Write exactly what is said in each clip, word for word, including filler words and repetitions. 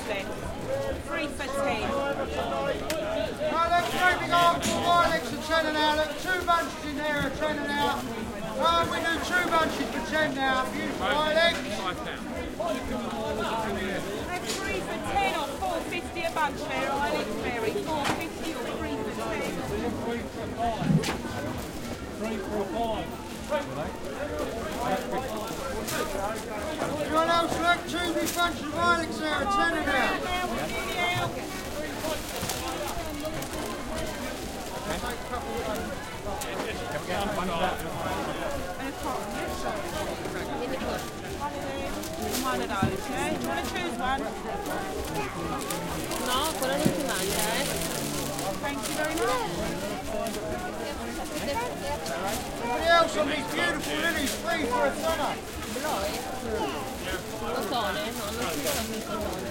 lovely. Three for ten. Right, let's moving on to Wilex and ten now. Look, two bunches in there are ten now. Oh, we do two bunches for ten now. Beautiful Wilex. They're three for ten or four fifty a bunch there, Wilex, Mary. Four fifty or three for ten. Three for five. Anyone else look? Two big bunches of Wilex there are ten now. One of those, yeah? Do you want to choose one? No, quello non si mangia, eh. Thank you very much. Anybody else on these beautiful lilies free for a tenner? Cotone? No, non si chiama il cotone.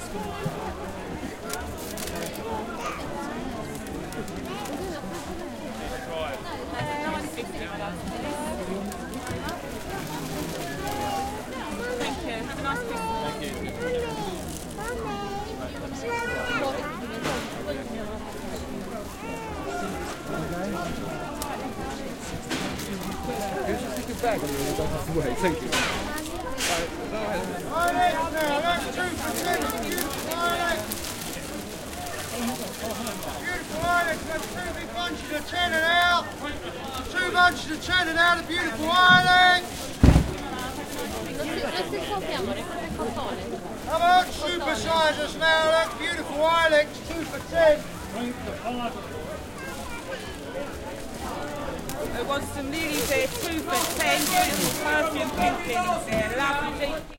Thank you. Have a nice Christmas. Thank you. Can you just stick it back and you don't have to wait? Thank you. Wilex now, that's two for ten. Beautiful Wilex. Beautiful Wilex, that's two big bunches of ten now. Two bunches of ten now, the beautiful Wilex. Non si, non si può chiamare, quello è cotone. How about supersize us now, look, beautiful Wilex, two for ten. Three for five. There was some lilies there, two for ten. Beautiful perfume pink lilies there. Lovely.